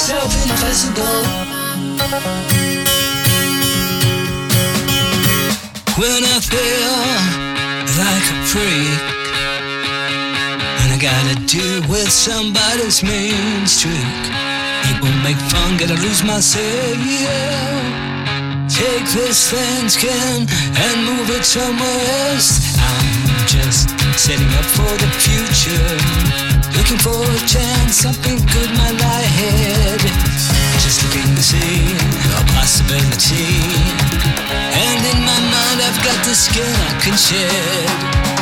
myself invisible. When I feel like a freak and I gotta deal with somebody's mean streak, people make fun, gotta lose myself, yeah. Take this thin skin and move it somewhere else. I'm just setting up for the future, looking for a chance, something good might lie ahead. Just looking to see a possibility, and in my mind I've got the skin I can shed.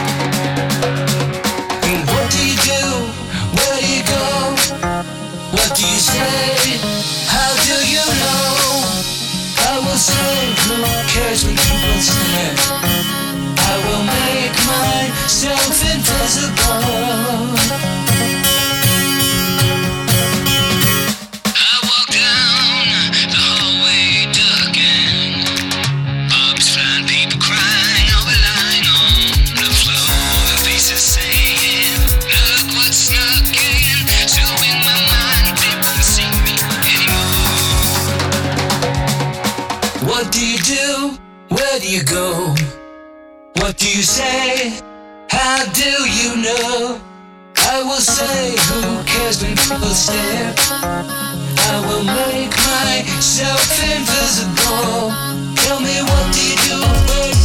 What do you do? Where do you go? What do you say? How do you know? I will say, who cares when people stare? I will make myself invisible. I walk down the hallway darkened. Bob's flying, people crying, all lying on the floor. Faces saying, look what's snuck in. So in my mind, they won't see me anymore. What do you do? Where do you go? What do you say? How do you know? I will say, who cares when people stare? I will make myself invisible. Tell me, what do you do? Where